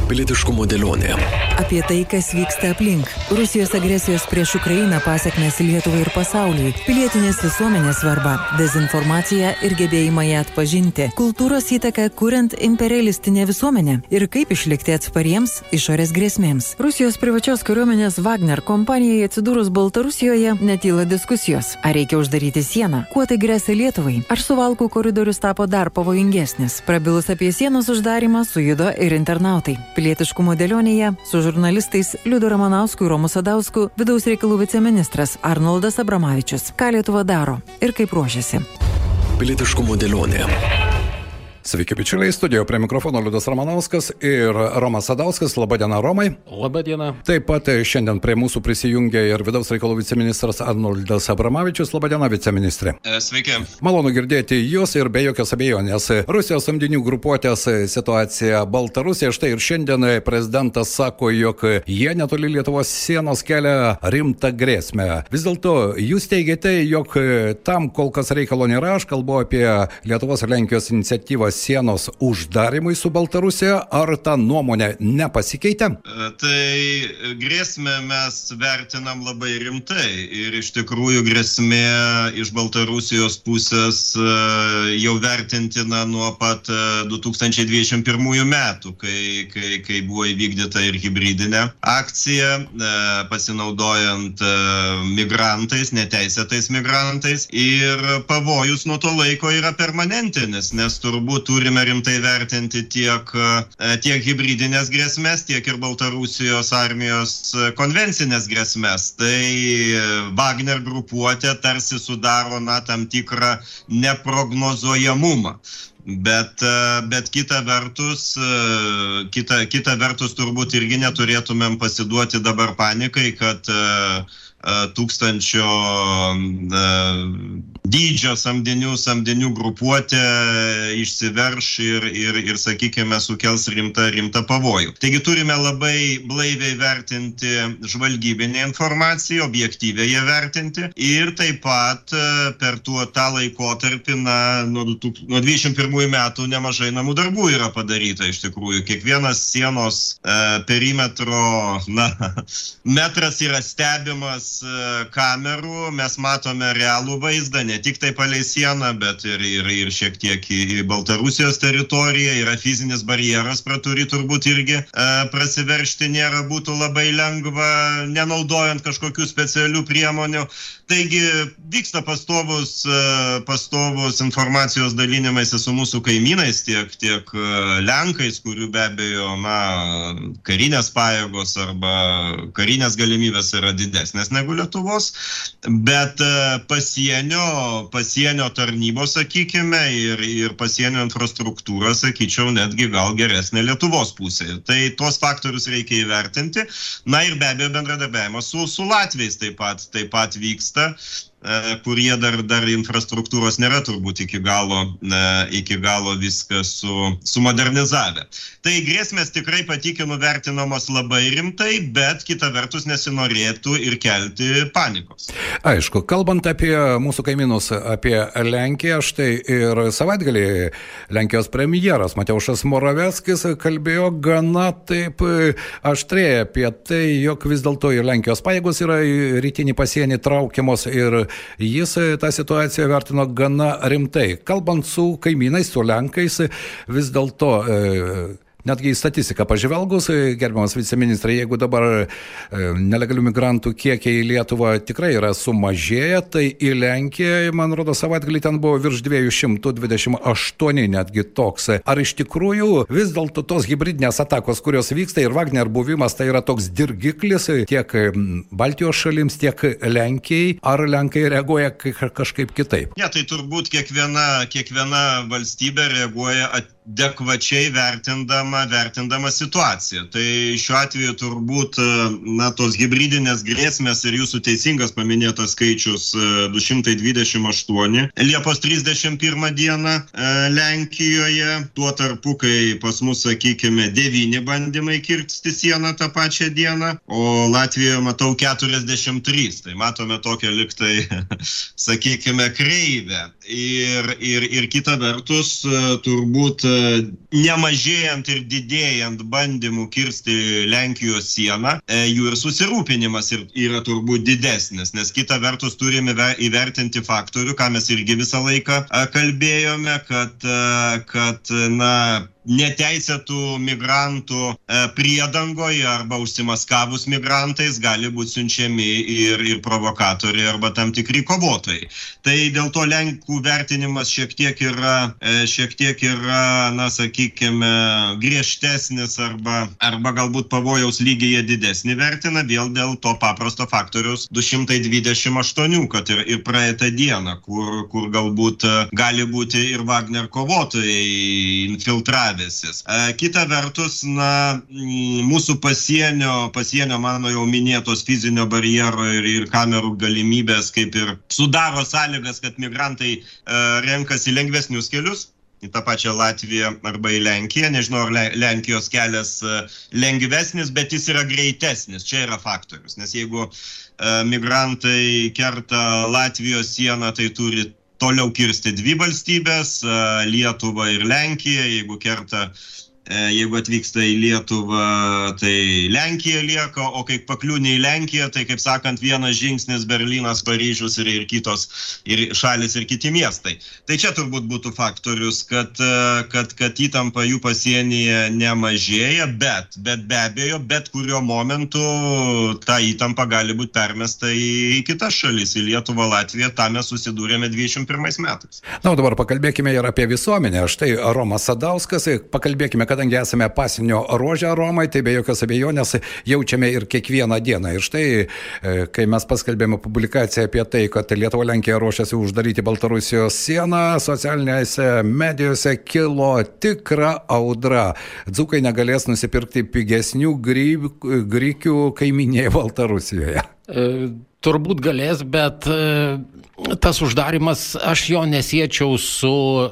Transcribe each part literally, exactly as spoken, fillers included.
Pilietiškumo dėlionė. Apie tai, kas vyksta aplink. Rusijos agresijos prieš Ukrainą pasekmės Lietuvai ir pasauliui. Pilietinės visuomenės svarba, dezinformacija ir gebėjimą ją atpažinti. Kultūros įtaka kuriant imperialistinę visuomenę. Ir kaip išlikti atspariems išorės grėsmėms. Rusijos privačios kariuomenės Wagner kompanijai atsidūrus Baltarusijoje netyla diskusijos. Ar reikia uždaryti sieną? Kuo tai gresia Lietuvai? Ar Suvalkų koridorius tapo dar pavojingesnis? Prabilus apie sienos uždarimą sujudo ir internautai. Pilietiškumo dėlionėje su žurnalistais Liudu Ramanausku ir Romu Sadausku vidaus reikalų viceministras Arnoldas Abramavičius. Ką Lietuva daro ir kaip ruošiasi? Pilietiškumo dėlionė. Sveiki, bičiuliai, studijoje prie mikrofono Liudas Ramanauskas ir Romas Sadauskas. Labadiena, Romai. Labadiena. Taip pat šiandien prie mūsų prisijungia ir vidaus reikalų viceministras Arnoldas Abramavičius. Labadiena, viceministrė. Sveiki. Malonu girdėti jūs ir be jokios abejonės. Rusijos samdinių grupuotės situacija Baltarusija. Štai ir šiandien prezidentas sako, jog jie netoli Lietuvos sienos kelia rimtą grėsmę. Vis dėlto jūs teigiate, jog tam kol kas reikalo nėra. Aš kalbu apie Lietuvos ir Lenkijos iniciatyvą sienos uždarimui su Baltarusija. Ar ta nuomonė nepasikeitė? Tai grėsmę mes vertinam labai rimtai ir iš tikrųjų grėsmė iš Baltarusijos pusės jau vertintina nuo pat du tūkstančiai dvidešimt pirmųjų metų, kai, kai, kai buvo įvykdyta ir hibridinė akcija, pasinaudojant migrantais, neteisėtais migrantais, ir pavojus nuo to laiko yra permanentinis, nes turbūt turime rimtai vertinti tiek, tiek hibridinės grėsmės, tiek ir Baltarusijos armijos konvencinės grėsmės. Tai Wagner grupuotė tarsi sudaro na, tam tikrą neprognozuojamumą. Bet, bet kita vertus, kita, kita vertus turbūt irgi neturėtumėm pasiduoti dabar panikai, kad tūkstančio dydžio samdinių, samdinių grupuotė išsiverš ir, ir, ir sakykime, sukels rimtą, rimtą pavojų. Taigi turime labai blaiviai vertinti žvalgybinę informaciją, objektyviai ją vertinti ir taip pat per tuo tą laikotarpį, na, nuo dvidešimt pirmųjų metų nemažai namų darbų yra padaryta iš tikrųjų. Kiekvienas sienos e, perimetro na, metras yra stebimas kamerų, mes matome realų vaizdą, ne tik tai palei sieną, bet ir, ir, ir šiek tiek į Baltarusijos teritoriją, yra fizinis barjeras, pro kurį turbūt irgi e, prasiveršti nėra būtų labai lengva, nenaudojant kažkokių specialių priemonių. Taigi vyksta pastovus, pastovus informacijos dalinimaisi su mūsų kaimynais, tiek, tiek Lenkais, kurių be abejo na, karinės pajėgos arba karinės galimybės yra didesnės negu Lietuvos, bet pasienio, pasienio tarnybos, sakykime, ir, ir pasienio infrastruktūra, sakyčiau, netgi gal geresnė Lietuvos pusėje. Tai tuos faktorius reikia įvertinti. Na ir be abejo bendradarbiavimas su, su Latviais taip pat, taip pat vyksta, kurie dar, dar infrastruktūros nėra turbūt iki galo, iki galo viską su, sumodernizavę. Tai grėsmės tikrai patikinu vertinamos labai rimtai, bet kita vertus nesinorėtų ir kelti panikos. Aišku, kalbant apie mūsų kaimynus, apie Lenkiją, štai ir savaitgalį Lenkijos premjeras Mateušas Moraveckis kalbėjo gana taip aštriai apie tai, jog vis dėlto ir Lenkijos pajėgos yra į rytinį pasienį traukiamos ir jis tą situaciją vertino gana rimtai. Kalbant su kaimynais, su Lenkais, vis dėlto netgi į statistiką pažvelgus, gerbiamas viceministrai, jeigu dabar nelegalių migrantų kiekiai į Lietuvą tikrai yra sumažėję, tai į Lenkiją, man rodo, savaitgalį ten buvo virš dviejų šimtų dvidešimt aštuoni netgi toks. Ar iš tikrųjų vis dėlto tos hibridinės atakos, kurios vyksta ir Wagner buvimas, tai yra toks dirgiklis tiek Baltijos šalims, tiek Lenkijai, ar Lenkai reaguoja kažkaip kitaip? Ne, tai turbūt kiekviena, kiekviena valstybė reaguoja adekvačiai vertindama, vertindama situaciją. Tai šiuo atveju turbūt na, tos hibridinės grėsmės ir jūsų teisingas paminėtas skaičius du šimtai dvidešimt aštuoni Liepos trisdešimt pirmą dieną Lenkijoje, tuo tarpu, kai pas mus, sakykime, devyni bandymai kirsti sieną tą pačią dieną, o Latvijoje matau keturiasdešimt trys. Tai matome tokią liktai, sakykime, kreivę. Ir, ir, ir kita vertus, turbūt nemažėjant ir didėjant bandymų kirsti Lenkijos sieną, jų ir susirūpinimas yra turbūt didesnis, nes kita vertus turime įvertinti faktorių, ką mes irgi visą laiką kalbėjome, kad, kad na, neteisėtų migrantų priedangoje arba užsimaskavus migrantais gali būti siunčiami ir, ir provokatoriai arba tam tikri kovotojai. Tai dėl to Lenkų vertinimas šiek tiek yra, šiek tiek yra, na, sakykime, griežtesnis arba, arba galbūt pavojaus lygyje didesnį vertina, vėl dėl to paprasto faktoriaus du šimtai dvidešimt aštuoni, kad ir, ir praeitą dieną, kur, kur galbūt gali būti ir Wagner kovotojai infiltravę. Kita vertus, na, mūsų pasienio, pasienio mano jau minėtos fizinio barjero ir, ir kamerų galimybės kaip ir sudaro sąlygas, kad migrantai e, renkasi lengvesnius kelius į tą pačią Latviją arba į Lenkiją. Nežinau, ar Lenkijos kelias lengvesnis, bet jis yra greitesnis. Čia yra faktorius, nes jeigu e, migrantai kerta Latvijos sieną, tai turi toliau kirsti dvi valstybės, Lietuvą ir Lenkiją. Jeigu kerta, jeigu atvyksta į Lietuvą, tai Lenkija lieka, o kai pakliūni į Lenkiją, tai, kaip sakant, vienas žingsnis Berlynas, Paryžius ir, ir kitos ir šalis ir kiti miestai. Tai čia turbūt būtų faktorius, kad, kad, kad įtampa jų pasienyje nemažėja, bet, bet be abejo, bet kurio momentu ta įtampa gali būti permesta į kitas šalis, į Lietuvą, Latviją. Tą mes susidūrėme dvidešimt pirmais metais. Na, o dabar pakalbėkime ir apie visuomenę. Štai Romas Sadauskas, pakalbėkime, kadangi esame pasienio ruože, Romai, tai be jokios abejonės jaučiame ir kiekvieną dieną. Ir štai, kai mes paskelbėme publikaciją apie tai, kad Lietuva, Lenkija ruošiasi uždaryti Baltarusijos sieną, socialinėse medijose kilo tikra audra. Dzūkai negalės nusipirkti pigesnių grikių kaiminėje Baltarusijoje. E, turbūt galės, bet e, tas uždarimas, aš jo nesiečiau su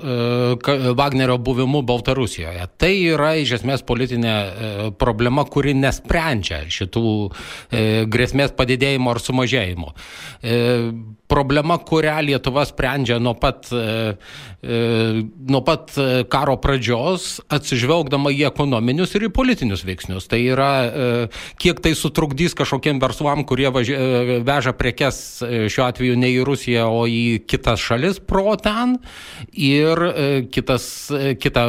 e, Wagnerio buvimu Baltarusijoje. Tai yra iš esmės politinė e, problema, kuri nesprendžia šitų e, grėsmės padidėjimo ar sumažėjimo. E, problema, kurią Lietuva sprendžia nuo pat, e, e, nuo pat karo pradžios, atsižvelgdama į ekonominius ir į politinius veiksnius. Tai yra, e, kiek tai sutrukdys kažkokiem verslam, kurie važi, e, veža prekes šiuo atveju ne į Rusiją, o į kitas šalis pro ten. Ir e, kitas, e, kita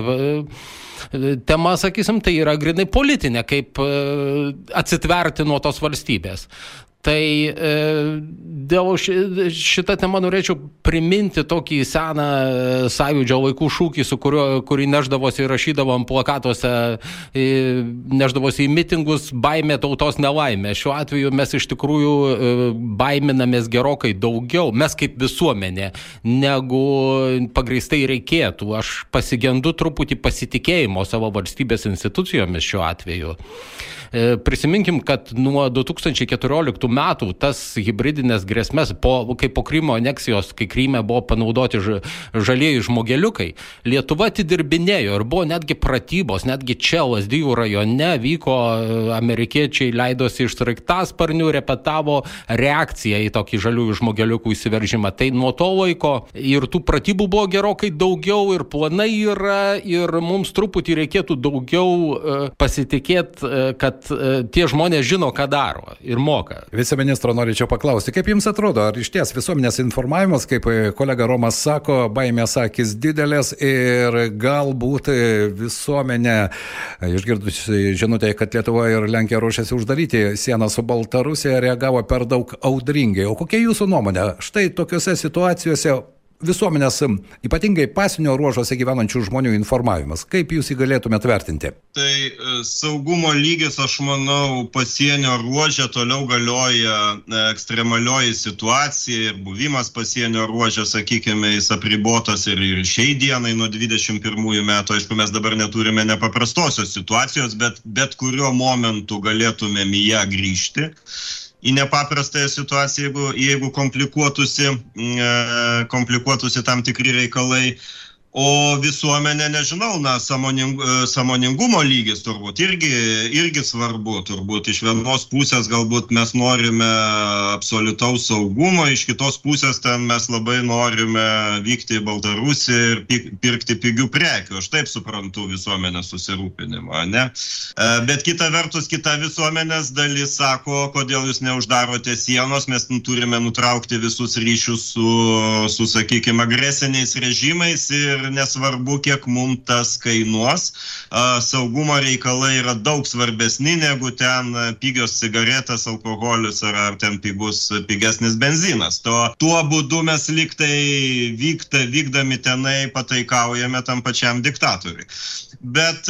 e, tema, sakysim, tai yra grynai politinė, kaip e, atsitverti nuo tos valstybės. Tai e, dėl ši, šitą temą norėčiau priminti tokį seną sąjūdžio laikų šūkį, su kuriuo, kurį neždavosi ir rašydavom plakatuose, e, neždavosi į mitingus: baimė tautos nelaimė. Šiuo atveju mes iš tikrųjų e, baiminamės gerokai daugiau, mes kaip visuomenė, negu pagrįstai reikėtų. Aš pasigendu truputį pasitikėjimo savo valstybės institucijomis šiuo atveju. Prisiminkim, kad nuo du tūkstančiai keturioliktų metų tas hibridinės grėsmės, po, kai po Krymo aneksijos, kai Kryme buvo panaudoti žalieji žmogeliukai, Lietuva atidirbinėjo ir buvo netgi pratybos, netgi čia Lazdijų rajone vyko, amerikiečiai leidosi iš sraigtasparnių, repetavo reakciją į tokį žaliųjų žmogeliukų įsiveržimą. Tai nuo to laiko ir tų pratybų buvo gerokai daugiau, ir planai yra, ir mums truputį reikėtų daugiau pasitikėti, kad tie žmonės žino, ką daro ir moka. Viceministro norėčiau paklausti, kaip jums atrodo, ar iš ties visuomenės informavimas, kaip kolega Romas sako, baimės akis didelės ir galbūt visuomenė, išgirdusi žinutę, kad Lietuva ir Lenkija ruošiasi uždaryti sieną su Baltarusija, reagavo per daug audringai. O kokia jūsų nuomonė? Štai tokiuose situacijose visuomenės, ypatingai pasienio ruožuose gyvenančių žmonių informavimas. Kaip jūs jį galėtumėte vertinti? Tai saugumo lygis, aš manau, pasienio ruože toliau galioja ekstremalioji situacija ir buvimas pasienio ruože, sakykime, jis apribotas ir, ir šiai dienai nuo dvidešimt pirmųjų metų. Aišku, mes dabar neturime nepaprastosios situacijos, bet bet kuriuo momentu galėtumėm į ją grįžti. Į nepaprastąją situaciją, jeigu, jeigu komplikuotųsi, komplikuotųsi tam tikri reikalai. O visuomenė, nežinau, na, sąmoning, sąmoningumo lygis turbūt irgi, irgi svarbu. Turbūt iš vienos pusės galbūt mes norime absoliutaus saugumo, iš kitos pusės ten mes labai norime vykti į Baltarusiją ir pirkti pigių prekių. Aš taip suprantu visuomenės susirūpinimą, ne? Bet kita vertus, kita visuomenės dalis sako, kodėl jūs neuždarote sienos, mes turime nutraukti visus ryšius su, su sakykime, agresiniais režimais ir nesvarbu, kiek mums tas kainuos. Saugumo reikalai yra daug svarbesni negu ten pigios cigaretės, alkoholis ar, ar ten pigus, pigesnis benzinas. To, tuo būdu mes liktai vykta, vykdami tenai pataikaujame tam pačiam diktatoriui. Bet,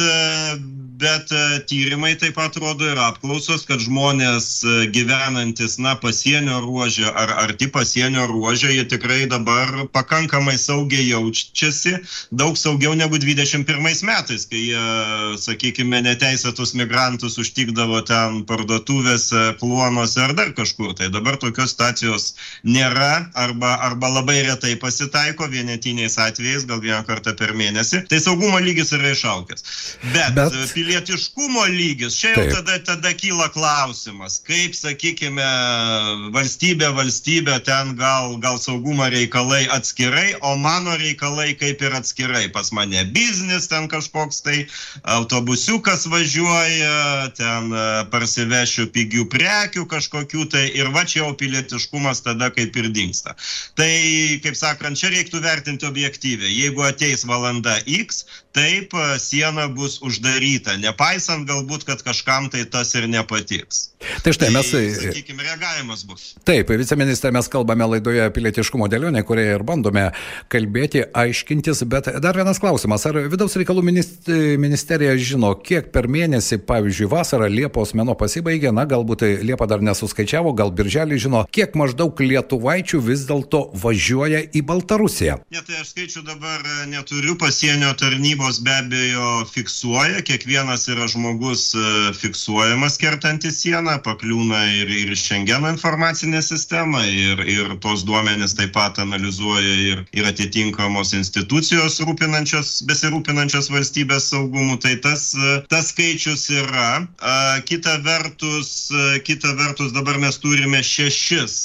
bet tyrimai taip pat rodo ir apklausos, kad žmonės gyvenantis, na, pasienio ruože ar arti pasienio ruože, jie tikrai dabar pakankamai saugiai jaučiasi, daug saugiau negu dvidešimt pirmais metais, kai jie, sakykime, neteisėtus migrantus užtikdavo ten parduotuvėse, kluonuose ar dar kažkur. Tai dabar tokios situacijos nėra arba, arba labai retai pasitaiko, vienetiniais atvejais, gal vieną kartą per mėnesį. Tai saugumo lygis yra išaugęs. Bet, Bet pilietiškumo lygis, čia jau tada, tada kyla klausimas, kaip, sakykime, valstybė, valstybė, ten gal, gal saugumo reikalai atskirai, o mano reikalai kaip ir atskirai. Pas mane biznis, ten kažkoks tai autobusiukas važiuoja, ten parsivešiu pigių prekių kažkokių, tai ir va čia jau pilietiškumas tada kaip ir dingsta. Tai, kaip sakant, čia reiktų vertinti objektyviai. Jeigu ateis valanda X, taip siena bus uždaryta, nepaisant galbūt, kad kažkam tai tas ir nepatiks. Tai štai mes... Tai, sakykime, reagavimas bus. Taip, viceministrė, mes kalbame laidoje pilietiškumo dėlionė, kurioje ir bandome kalbėti, aiškintis, bet dar vienas klausimas. Ar vidaus reikalų ministerija žino, kiek per mėnesį, pavyzdžiui, vasarą Liepos mėnuo pasibaigė, na, galbūt Liepa dar nesuskaičiavo, gal birželį žino, kiek maždaug lietuvaičių vis dėlto važiuoja į Baltarusiją? Ne, tai aš skaičių dabar neturiu, pasienio tarnybos be abejo fiksuoja, kiekvienas yra žmogus fiksuojamas kertantis sieną, pakliūna ir, ir Šengeno informacinė sistema, ir, ir tos duomenys taip pat analizuoja ir, ir atitinkamos institucijos rūpinančios, besirūpinančios valstybės saugumu, tai tas, tas skaičius yra. Kita vertus, kita vertus dabar mes turime šešis,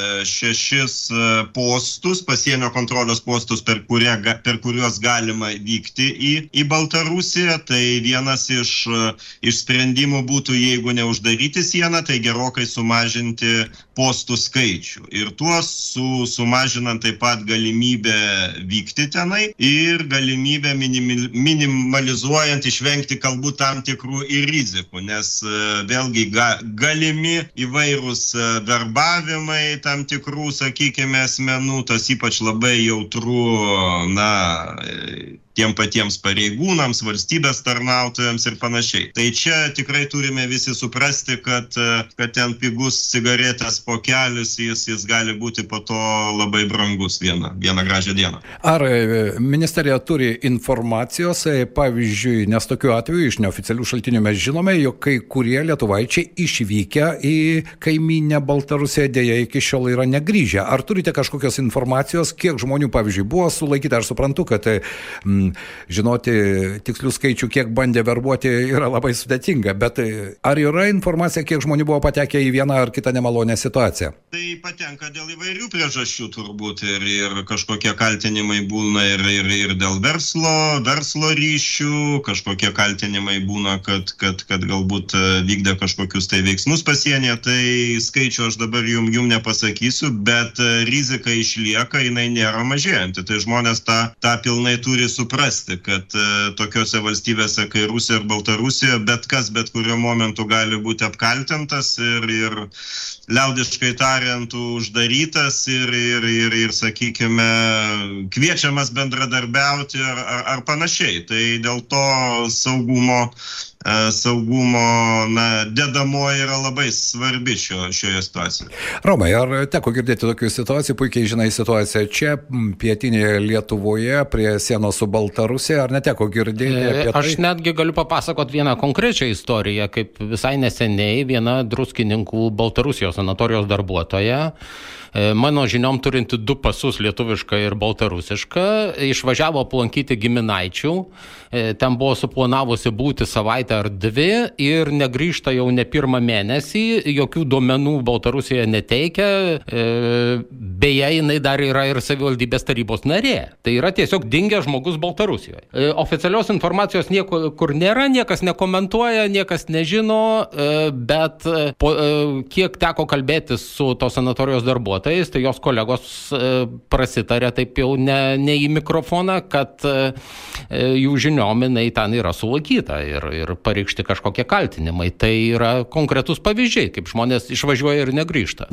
šešis postus, pasienio kontrolės postus, per, kurie, per kuriuos galima vykti į, į Baltarusiją. Tai vienas iš, iš sprendimų būtų, jeigu neuždaryti sieną, tai gerokai sumažinti postų skaičių. Ir tuos su, sumažinant taip pat galimybę vykti tenai ir galimybę minim, minimalizuojant, išvengti galbūt tam tikrų ir rizikų, nes vėlgi ga, galimi įvairūs verbavimai tam tikrų, sakykime, asmenų, tas ypač labai jautru, na, tiem patiems pareigūnams, valstybės tarnautojams ir panašiai. Tai čia tikrai turime visi suprasti, kad, kad ten pigus cigaretės pokelis, jis, jis gali būti po to labai brangus vieną, vieną gražią dieną. Ar ministerija turi informacijos, pavyzdžiui, nes tokiu atveju iš neoficialių šaltinių mes žinome, jog kai kurie lietuvaičiai išvykę į kaimynę Baltarusiją dėja iki šiol yra negrįžę. Ar turite kažkokios informacijos, kiek žmonių, pavyzdžiui, buvo sulaikyta? Aš suprantu, kad mm, žinoti tikslių skaičių, kiek bandė verbuoti, yra labai sudėtinga, bet ar yra informacija, kiek žmonių buvo patekę į vieną ar kitą nemalonę situaciją? Tai patenka dėl įvairių priežasčių turbūt ir, ir kažkokie kaltinimai būna ir, ir, ir dėl verslo, verslo ryšių, kažkokie kaltinimai būna, kad, kad, kad galbūt vykdė kažkokius tai veiksmus pasienyje, tai skaičių aš dabar jum, jum nepasakysiu, bet rizika išlieka, jinai nėra mažėjanti, tai žmonės tą, tą pilnai turi suprasti, kad e, tokiose valstybėse, kai Rusija ir Baltarusija, bet kas, bet kuriuo momentu gali būti apkaltintas ir, ir liaudiškai tariant uždarytas ir, ir, ir, ir, sakykime, kviečiamas bendradarbiauti ar, ar, ar panašiai. Tai dėl to saugumo saugumo, na, dedamoji yra labai svarbi šio, šioje situacijoje. Romai, ar teko girdėti tokių situacijų, puikiai žinai situaciją čia, pietinėje Lietuvoje, prie sienos su Baltarusija, ar neteko girdėti apie tai? Aš netgi galiu papasakot vieną konkrečią istoriją, kaip visai neseniai viena Druskininkų Baltarusijos sanatorijos darbuotoja mano žiniom turinti du pasus, lietuvišką ir baltarusišką, išvažiavo aplankyti giminaičių, ten buvo suplanavusi būti savaitę ar dvi ir negrįžta jau ne pirmą mėnesį, jokių duomenų Baltarusijoje neteikia, beje, jinai dar yra ir savivaldybės tarybos narė. Tai yra tiesiog dingęs žmogus Baltarusijoje. Oficialios informacijos nieko kur nėra, niekas nekomentuoja, niekas nežino, bet po, kiek teko kalbėti su tos sanatorijos darbuotojais, tai jos kolegos prasitarė taip jau ne, ne į mikrofoną, kad jų žiniom jinai ten yra sulaikyta ir, ir pareikšti kažkokie kaltinimai. Tai yra konkretus pavyzdžiai, kaip žmonės išvažiuoja ir negrįžta.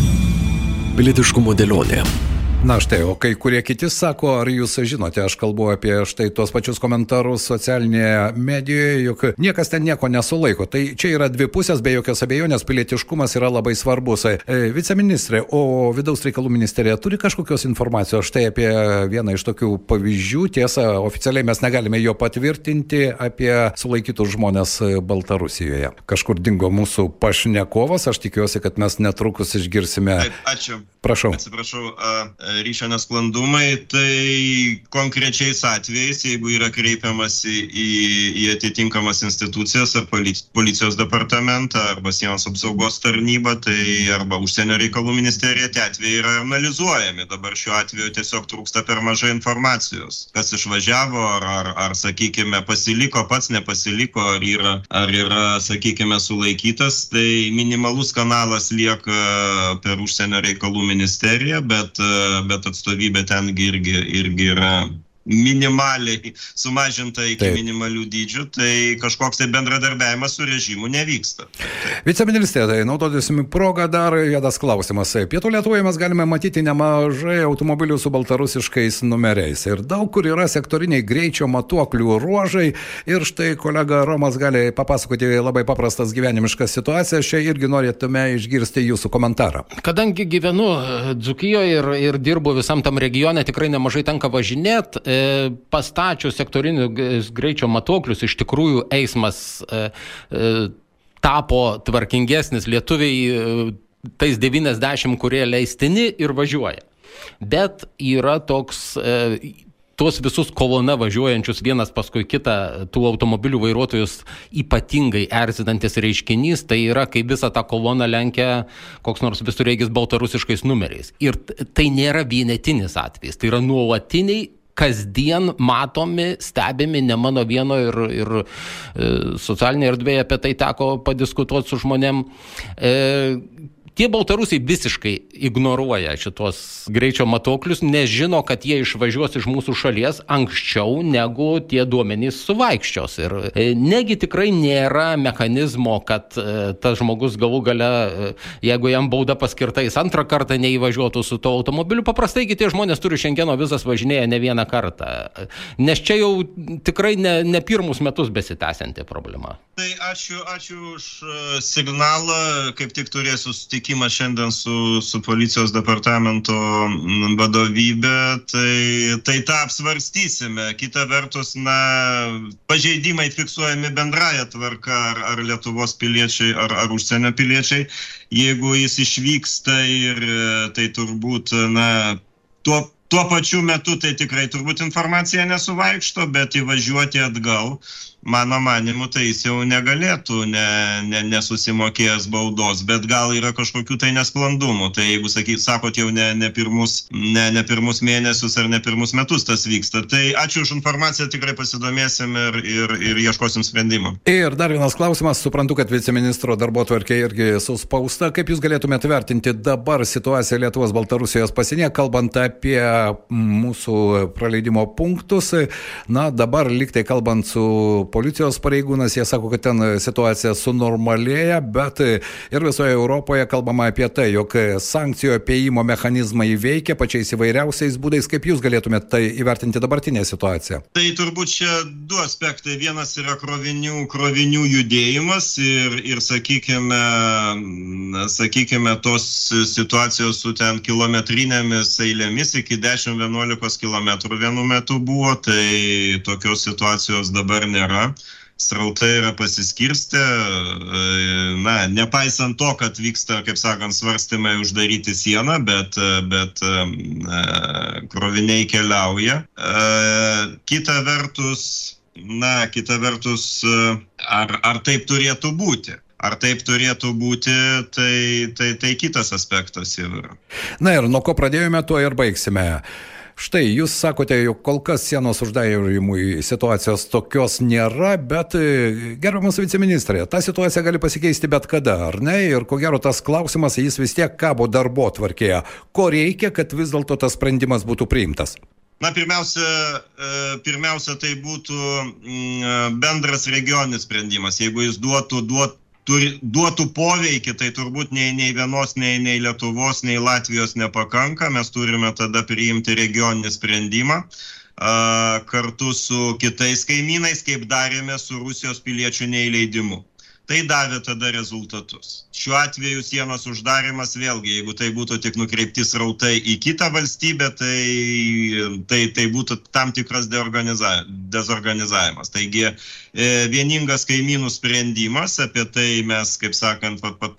Pilietiškumo dėlionė. Na štai, o kai kurie kiti sako, ar jūs žinote, aš kalbu apie štai tuos pačius komentarus socialinėje medijoje, juk niekas ten nieko nesulaiko. Tai čia yra dvi pusės, be jokios abejonės, pilietiškumas yra labai svarbus. E, viceministrė, o vidaus reikalų ministerija turi kažkokios informacijos štai apie vieną iš tokių pavyzdžių? Tiesa, oficialiai mes negalime jo patvirtinti apie sulaikytus žmonės Baltarusijoje. Kažkur dingo mūsų pašnekovas, aš tikiuosi, kad mes netrukus išgirsime. Taip, ačiū. Prašau. Atsiprašau, ryšio nesklandumai, tai konkrečiais atvejais, jeigu yra kreipiamasi į, į atitinkamas institucijas ar policijos departamentą arba sienos apsaugos tarnybą, tai arba užsienio reikalų ministerija, tie atvejai yra analizuojami. Dabar šiuo atveju tiesiog trūksta per mažai informacijos. Kas išvažiavo, ar, ar, ar sakykime, pasiliko, pats nepasiliko, ar yra, ar yra, sakykime, sulaikytas, tai minimalus kanalas lieka per užsienio reikalų ministeriją, bet, bet atstovybė ten irgi, irgi yra minimaliai sumažinta iki Taip. minimalių dydžių, tai kažkoks tai bendradarbiavimas su režimu nevyksta. Viceministrė, tai naudodėsime progą dar vienas klausimas. Pietų Lietuvoje mes galime matyti nemažai automobilių su baltarusiškais numeriais ir daug kur yra sektoriniai greičio matuoklių ruožai ir štai kolega Romas gali papasakoti labai paprastas gyvenimiškas situacijas. Čia irgi norėtume išgirsti jūsų komentarą. Kadangi gyvenu Dzūkijoje ir, ir dirbu visam tam regione, tikrai nemažai tenka važinėti. Pastačius sektorinius greičio matuoklius, iš tikrųjų eismas e, e, tapo tvarkingesnis, lietuviai e, tais devyniasdešimt, kurie leistini ir važiuoja. Bet yra toks, e, tuos visus kolona važiuojančius vienas paskui kitą, tų automobilių vairuotojus ypatingai erzinantis reiškinys, tai yra, kai visą tą koloną lenkia koks nors visureigis baltarusiškais numeriais. Ir tai nėra vienetinis atvejis, tai yra nuolatiniai, kasdien matomi, stebimi, ne mano vieno ir, ir e, socialinėje erdvėje apie tai teko padiskutuoti su žmonėm. E, Tie baltarusiai visiškai ignoruoja šitos greičio matuoklius, nežino, kad jie išvažiuos iš mūsų šalies anksčiau, negu tie duomenys suvaikščios. Ir negi tikrai nėra mechanizmo, kad tas žmogus galų gale, jeigu jam bauda paskirta, jis antrą kartą neįvažiuotų su to automobiliu. Paprastai tie žmonės turi Šengeno vizas, važinėja ne vieną kartą. Nes čia jau tikrai ne, ne pirmus metus besitęsianti problema. Tai ačiū, ačiū už signalą, kaip tik turėsiu susitikimą šiandien su, su policijos departamento vadovybė, tai, tai tą apsvarstysime. Kita vertus, na, pažeidimai fiksuojami bendraja tvarka, ar, ar Lietuvos piliečiai, ar, ar užsienio piliečiai. Jeigu jis išvyksta ir tai turbūt, na, tuo, tuo pačiu metu tai tikrai turbūt informacija nesuvaikšto, bet įvažiuoti atgal, mano manimu, tai jis jau negalėtų ne, ne, nesusimokėjęs baudos, bet gal yra kažkokių tai nesklandumų. Tai jeigu sakyt, sakot, jau ne, ne, pirmus, ne, ne pirmus mėnesius ar ne pirmus metus tas vyksta. Tai ačiū už informaciją, tikrai pasidomėsim ir, ir, ir ieškosim sprendimų. Ir dar vienas klausimas, suprantu, kad viceministro darbotvarkė irgi suspausta. Kaip jūs galėtumėte vertinti dabar situaciją Lietuvos Baltarusijos pasienyje, kalbant apie mūsų praleidimo punktus? Na, dabar liktai kalbant su policijos pareigūnas, jie sako, kad ten situacija sunormalėja, bet ir visoje Europoje kalbama apie tai, jog sankcijų apėjimo mechanizmai veikia pačiais įvairiausiais būdais. Kaip jūs galėtumėte tai įvertinti dabartinę situaciją? Tai turbūt čia du aspektai. Vienas yra krovinių, krovinių judėjimas ir, ir sakykime, sakykime, tos situacijos su ten kilometrinėmis eilėmis iki dešimt vienuolika kilometrų vienu metu buvo, tai tokios situacijos dabar nėra. srautai yra pasiskirstę, na, nepaisant to, kad vyksta, kaip sakant, svarstymai uždaryti sieną, bet, bet kroviniai keliauja. Kita vertus, na, kita vertus, ar, ar taip turėtų būti? Ar taip turėtų būti, tai, tai, tai kitas aspektas jau yra. Na ir nuo ko pradėjome, tuo ir baigsime. Štai, jūs sakote, jog kol kas sienos uždarimui situacijos tokios nėra, bet gerbiamas viceministrė, ta situacija gali pasikeisti bet kada, ar ne? Ir ko gero tas klausimas, jis vis tiek kabo darbotvarkėje. Ko reikia, kad vis dėlto tas sprendimas būtų priimtas? Na, pirmiausia, pirmiausia, tai būtų bendras regioninis sprendimas. Jeigu jis duotų, duotų Turi, duotų poveikį, tai turbūt nei, nei vienos, nei, nei Lietuvos, nei Latvijos nepakanka. Mes turime tada priimti regioninį sprendimą a, kartu su kitais kaimynais, kaip darėme su Rusijos piliečių neįleidimu. Tai davė tada rezultatus. Šiuo atveju sienos uždarimas, vėlgi, jeigu tai būtų tik nukreipti srautai į kitą valstybę, tai, tai, tai būtų tam tikras dezorganizavimas. Taigi vieningas kaimynų sprendimas, apie tai mes, kaip sakant,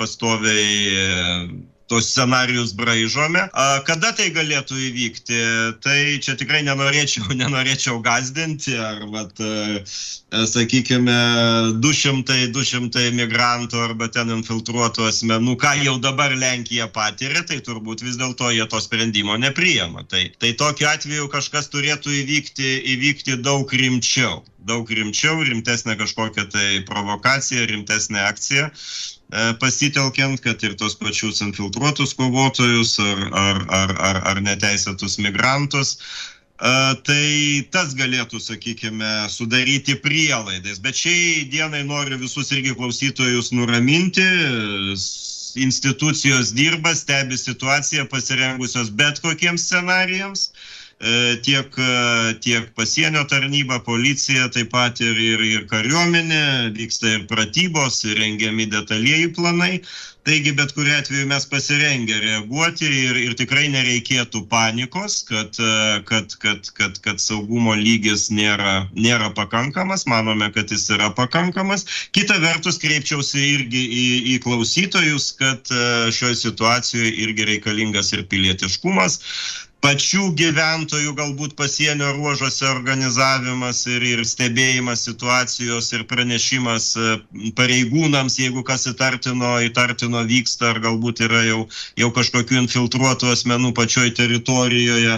pastoviai tos scenarijus braižome. Kada tai galėtų įvykti? Tai čia tikrai nenorėčiau, nenorėčiau gazdinti, ar, vat, sakykime, du šimtai migrantų arba ten infiltruotų asmenų, ką jau dabar Lenkija patiria, tai turbūt vis dėlto jie to sprendimo nepriima. Tai, tai tokiu atveju kažkas turėtų įvykti, įvykti daug rimčiau. Daug rimčiau, rimtesnė kažkokia tai provokacija, rimtesnė akcija. Pasitelkiant, kad ir tos pačius infiltruotus kovotojus ar, ar, ar, ar, ar neteisėtus migrantus, tai tas galėtų, sakykime, sudaryti prielaidas. Bet šiai dienai noriu visus irgi klausytojus nuraminti. Institucijos dirba, stebi situaciją, pasirengusios bet kokiems scenarijams. Tiek, tiek pasienio tarnyba, policija, taip pat ir, ir, ir kariuomenė, vyksta ir pratybos, ir rengiami detalieji planai. Taigi, bet kuriuo atveju mes pasirengę reaguoti ir, ir tikrai nereikėtų panikos, kad, kad, kad, kad, kad saugumo lygis nėra, nėra pakankamas, manome, kad jis yra pakankamas. Kita vertus, kreipčiausi irgi į, į klausytojus, kad šioje situacijoje irgi reikalingas ir pilietiškumas. Pačių gyventojų galbūt pasienio ruožuose organizavimas ir, ir stebėjimas situacijos ir pranešimas pareigūnams, jeigu kas įtartino, įtartino vyksta ar galbūt yra jau, jau kažkokių infiltruotų asmenų pačioj teritorijoje.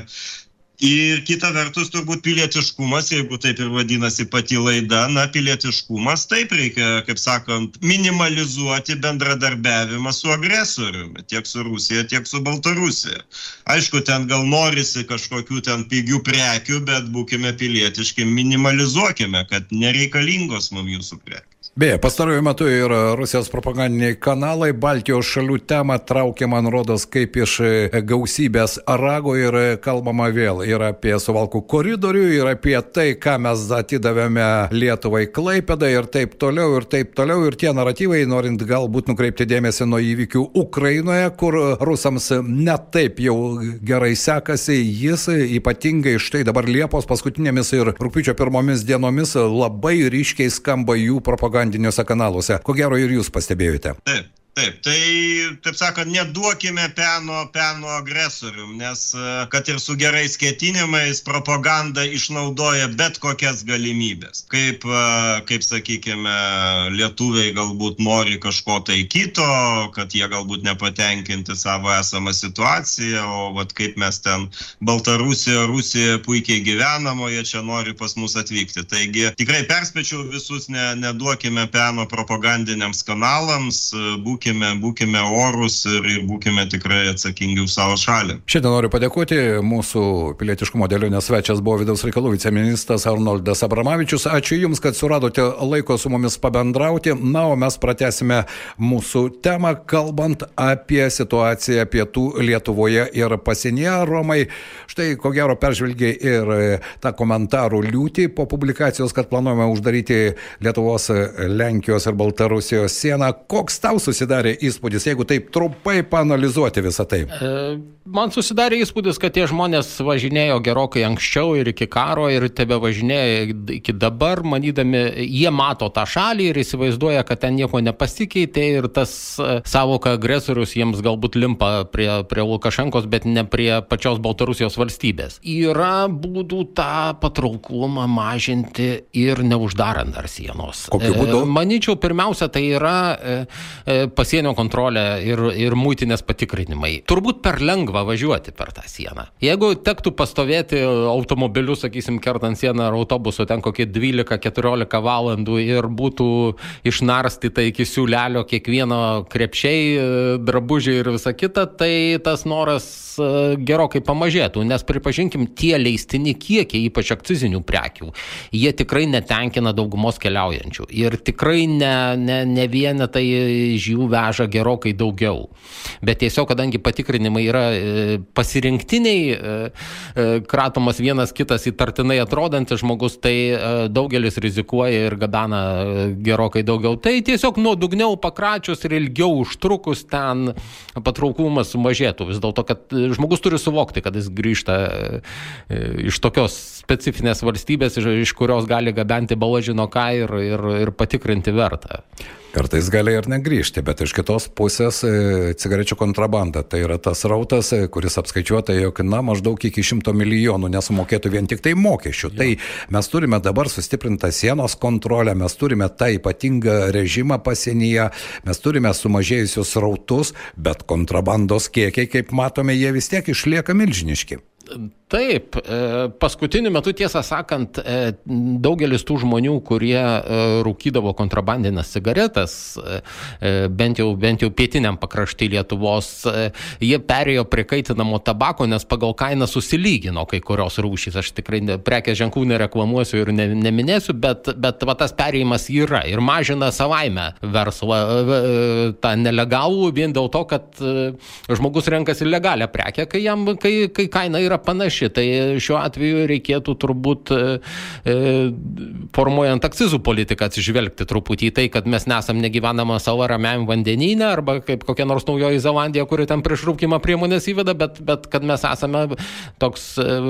Ir kita vertus turbūt pilietiškumas, jeigu taip ir vadinasi pati laida, na, pilietiškumas, taip reikia, kaip sakant, minimalizuoti bendradarbiavimą su agresoriumi, tiek su Rusija, tiek su Baltarusija. Aišku, ten gal norisi kažkokių ten pigių prekių, bet būkime pilietiški, minimalizuokime, kad nereikalingos mums jūsų prekės. Beje, pastaruoju metu ir Rusijos propagandiniai kanalai Baltijos šalių temą traukia, man rodos, kaip iš gausybės rago ir kalbama vėl ir apie Suvalkų koridorių, ir apie tai, ką mes atidavėme Lietuvai Klaipėdai ir taip toliau, ir taip toliau. Ir tie naratyvai, norint galbūt nukreipti dėmesį nuo įvykių Ukrainoje, kur rusams net taip jau gerai sekasi, jis ypatingai štai dabar Liepos paskutinėmis ir rugpjūčio pirmomis dienomis labai ryškiai skamba jų propaganda kanaluose. Ko gero ir jūs pastebėjote. Taip. Taip, tai, taip sakant, neduokime peno, peno agresorium, nes kad ir su gerais ketinimais propaganda išnaudoja bet kokias galimybės. Kaip, kaip sakykime, lietuviai galbūt nori kažko tai kito, kad jie galbūt nepatenkinti savo esamą situaciją, o vat kaip mes ten Baltarusija, Rusija puikiai gyvenam, o jie čia nori pas mus atvykti. Taigi tikrai perspėčiau visus, ne, neduokime peno propagandiniams kanalams, būkime Būkime, būkime orus ir, ir būkime tikrai atsakingi už savo šalį. Šiandien noriu padėkoti. Mūsų pilietiškumo dėlionės svečias buvo vidaus reikalų viceministras Arnoldas Abramavičius. Ačiū Jums, kad suradote laiko su mumis pabendrauti. Na, o mes pratęsime mūsų temą, kalbant apie situaciją pietų Lietuvoje ir pasienyje. Romai, štai ko gero peržvelgė ir tą komentarų liūtį po publikacijos, kad planuojame uždaryti Lietuvos, Lenkijos ir Baltarusijos sieną. Koks tau susidarė susidarė įspūdis, jeigu taip trumpai paanalizuoti visą tai? Man susidarė įspūdis, kad tie žmonės važinėjo gerokai anksčiau ir iki karo ir tebe važinėjo iki dabar, manydami, jie mato tą šalį ir įsivaizduoja, kad ten nieko nepasikeitė ir tas savoka agresorius jiems galbūt limpa prie, prie Lukašenkos, bet ne prie pačios Baltarusijos valstybės. Yra būdų tą patrauklumą mažinti ir neuždarant dar sienos. Kokiu būdu? Manyčiau, pirmiausia, tai yra pasienio kontrolė ir, ir muitinės patikrinimai. Turbūt per lengva važiuoti per tą sieną. Jeigu tektų pastovėti automobiliu, sakysim, kertant sieną ar autobusu ten kokie dvylika keturiolika valandų ir būtų išnarstyta iki siūlelio kiekvieno krepšiai, drabužiai ir visa kita, tai tas noras gerokai pamažėtų, nes pripažinkim, tie leistini kiekiai, ypač akcizinių prekių, jie tikrai netenkina daugumos keliaujančių ir tikrai ne, ne, ne vienetai iš jų veža gerokai daugiau. Bet tiesiog, kadangi patikrinimai yra pasirinktiniai, kratomas vienas kitas įtartinai atrodantis žmogus, tai daugelis rizikuoja ir gabena gerokai daugiau. Tai tiesiog nuodugniau pakračius ir ilgiau užtrukus ten patrauklumas sumažėtų. Vis dėlto, kad žmogus turi suvokti, kad jis grįžta iš tokios specifinės valstybės, iš kurios gali gabenti balažino ką ir, ir, ir patikrinti vertą. Kartais gali ir negrįžti, bet iš kitos pusės cigarečių kontrabanda. Tai yra tas rautas, kuris apskaičiuota, jog na, maždaug iki šimto milijonų nesumokėtų vien tik tai mokesčių. Ja. Tai mes turime dabar sustiprintą sienos kontrolę, mes turime tą ypatingą režimą pasienyje, mes turime sumažėjusius rautus, bet kontrabandos kiekiai, kaip matome, jie vis tiek išlieka milžiniški. Taip, paskutiniu metu, tiesą sakant, daugelis tų žmonių, kurie rūkydavo kontrabandinės cigaretas, bent jau, bent jau pietiniam pakrašty Lietuvos, jie perėjo prie kaitinamo tabako, nes pagal kainą susilygino kai kurios rūšys. Aš tikrai prekės ženklų nereklamuosiu ir ne, neminėsiu, bet, bet va, tas perėjimas yra ir mažina savaime verslą tą nelegalų vien dėl to, kad žmogus renkasi legalią prekę, kai, jam, kai, kai kaina yra panaši. Tai šiuo atveju reikėtų turbūt e, formuojant akcizų politiką atsižvelgti truputį į tai, kad mes nesam negyvenama sala ramiajam vandenyne arba kaip kokia nors Naujoji Zelandija, kuri ten prieš rūkymą priemonės įveda, bet, bet kad mes esame toks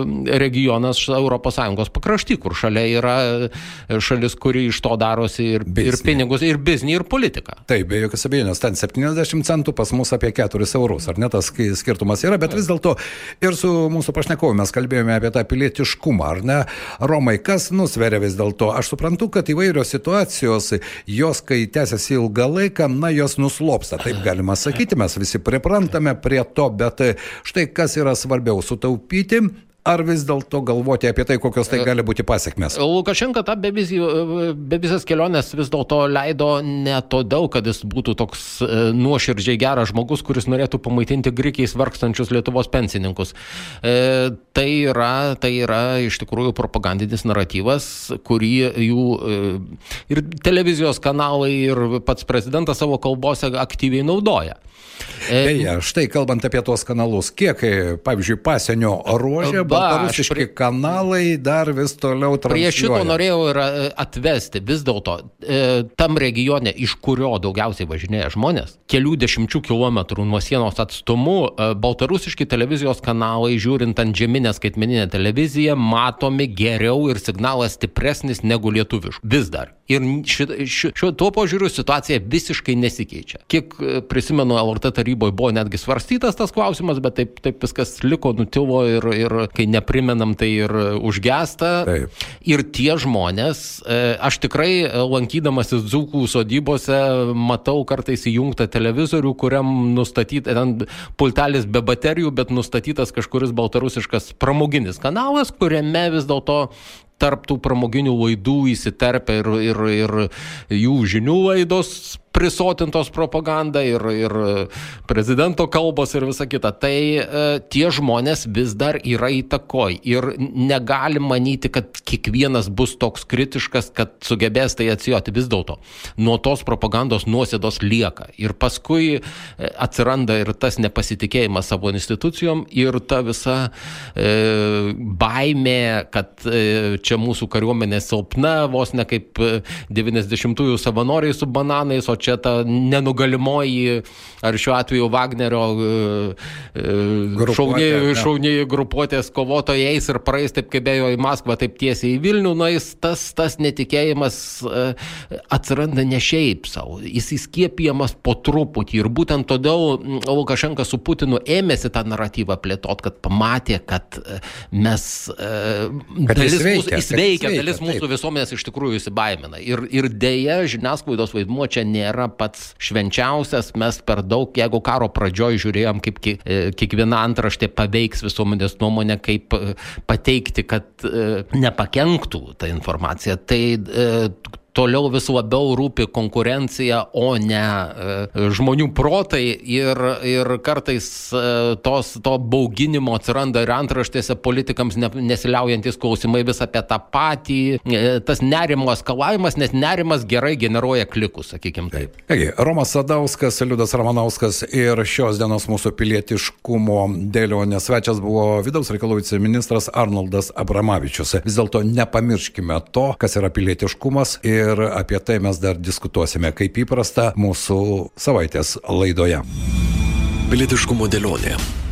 regionas Europos Sąjungos pakrašty, kur šalia yra šalis, kuri iš to darosi ir, ir pinigus, ir biznį, ir politiką. Taip, be jokios abejonės, ten septyniasdešimt centų, pas mus apie keturis eurus, ar ne, tas skirtumas yra, bet vis dėlto ir su mūsų pašnekovu mes kalbėjome apie tą pilietiškumą, ar ne? Romai, kas nusveria vis dėlto? Aš suprantu, kad įvairios situacijos, jos, kai tęsiasi ilgą laiką, na, jos nuslopsta. Taip galima sakyti, mes visi priprantame prie to, bet štai kas yra svarbiau, sutaupyti, ar vis dėlto galvoti apie tai, kokios tai gali būti pasiekmes? Lukašenka tą bevizės kelionės vis dėlto leido ne todėl, kad jis būtų toks nuoširdžiai geras žmogus, kuris norėtų pamaitinti grikiais vargstančius Lietuvos pensininkus. E, tai, yra, tai yra iš tikrųjų propagandinis naratyvas, kurį jų ir televizijos kanalai, ir pats prezidentas savo kalbose aktyviai naudoja. Beje, štai kalbant apie tuos kanalus, kiek, pavyzdžiui, pasienio ruožė, baltarusiški prie... kanalai dar vis toliau transliuoja. Prie šito norėjau ir atvesti vis dėlto tam regione, iš kurio daugiausiai važinėja žmonės, kelių dešimčių kilometrų nuo sienos atstumu, baltarusiški televizijos kanalai, žiūrint ant žeminę skaitmeninę televiziją, matomi geriau ir signalas stipresnis negu lietuviškų. Vis dar. Ir ši, ši, šiuo tuo požiūriu situacija visiškai nesikeičia. Kiek prisimenu, L R T taryboje buvo netgi svarstytas tas klausimas, bet taip, taip viskas liko, nutilo ir, ir kai neprimenam, tai ir užgesta. Taip. Ir tie žmonės, aš tikrai lankydamasis dzūkų sodybose matau kartais įjungtą televizorių, kuriam nustatyta, ten pultelis be baterijų, bet nustatytas kažkuris baltarusiškas pramoginis kanalas, kuriame vis dėlto tarp tų pramoginių laidų įsiterpia ir, ir, ir jų žinių laidos prisotintos propaganda ir, ir prezidento kalbos ir visa kita. Tai e, tie žmonės vis dar yra įtakoj ir negali manyti, kad kiekvienas bus toks kritiškas, kad sugebės tai atsijoti. Vis dėlto nuo tos propagandos nuosėdos lieka ir paskui atsiranda ir tas nepasitikėjimas savo institucijom ir ta visa e, baimė, kad e, čia mūsų kariuomenė silpna, vos ne kaip devyniasdešimtųjų savanoriai su bananais, o čia čia ta nenugalimoji, ar šiuo atveju Wagnerio šauniai, šauniai grupuotės kovotojais ir praeis taip, kaip ėjo į Maskvą, taip tiesiai į Vilnių, na, jis tas, tas netikėjimas atsiranda ne šiaip savo, jis įskiepijamas po truputį ir būtent todėl Lukašenka su Putinu ėmėsi tą naratyvą plėtot, kad pamatė, kad mes kad dalis jis veikia, mūsų, jis veikia, veikia dalis mūsų taip. Visuomenės iš tikrųjų įsibaimina. Ir, ir dėja, žiniasklaidos vaidmuo čia nėra pats švenčiausias. Mes per daug, jeigu karo pradžioj žiūrėjom, kaip kiekviena antraštė paveiks visuomenės nuomonę, kaip pateikti, kad nepakenktų ta informacija. Tai toliau vis labiau rūpi konkurencija, o ne e, žmonių protai ir, ir kartais e, tos, to bauginimo atsiranda ir antraštėse politikams ne, nesiliaujantis klausimai vis apie tą patį, e, tas nerimo eskalavimas, nes nerimas gerai generuoja klikus, sakykime taip. Taigi, Romas Sadauskas, Liudas Ramanauskas ir šios dienos mūsų pilietiškumo dėlionės svečias buvo vidaus reikalų viceministras Arnoldas Abramavičius. Vis dėlto nepamirškime to, kas yra pilietiškumas ir Ir apie tai mes dar diskutuosime, kaip įprasta, mūsų savaitės laidoje. Pilietiškumo dėlionė.